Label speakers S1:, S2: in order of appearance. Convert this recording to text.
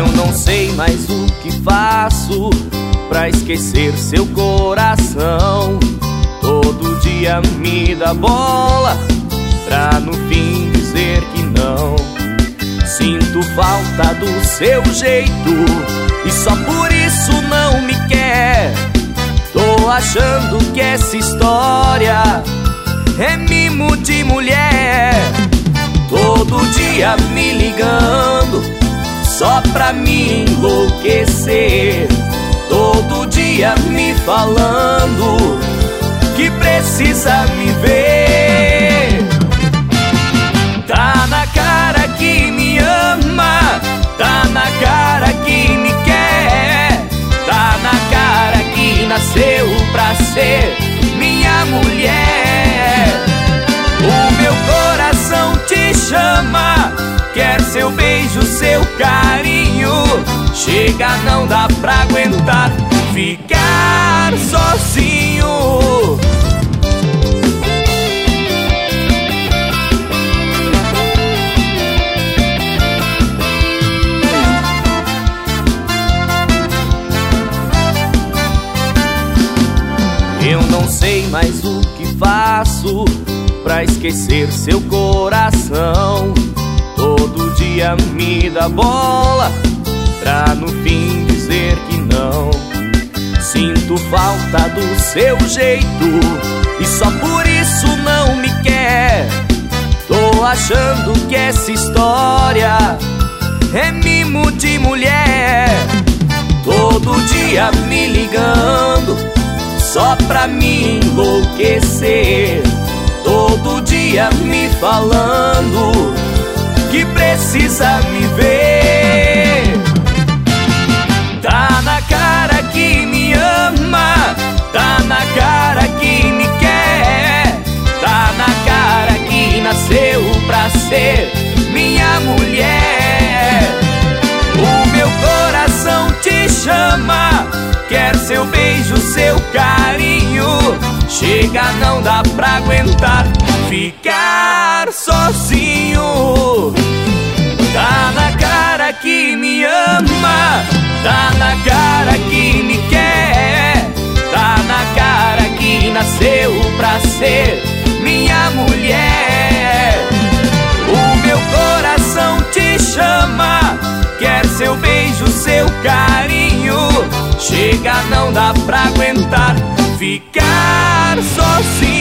S1: não sei mais o que faço pra esquecer seu coração. Todo dia me dá bola pra no fim dizer que não. Sinto falta do seu jeito e só por isso não me quer. Tô achando que essa história é mimo de mulher. Todo dia me ligando só pra me enlouquecer. Todo dia me falando que precisa me ver. Tá na cara que me ama, tá na cara que me quer, tá na cara que nasceu pra ser minha mulher. O meu coração te chama, quer seu beijo, seu carinho. Chega, não dá pra aguentar ficar sozinho. Eu não sei mais o que faço pra esquecer seu coração. Todo dia me dá bola pra no fim dizer que não. Sinto falta do seu jeito e só por isso não me quer. Tô achando que essa história é mimo de mulher. Todo dia me ligando só pra me enlouquecer. Todo dia me falando que precisa me ver. Tá na cara que me ama, tá na cara que me quer, tá na cara que nasceu pra ser minha mulher. O meu coração te chama, quer seu beijo, seu carinho. Chega, não dá pra aguentar ficar sozinho. Tá na cara que me ama, tá na cara que me quer, tá na cara que nasceu pra ser minha mulher. O meu coração te chama, quer seu beijo, seu carinho. Chega, não dá pra aguentar ficar sozinho.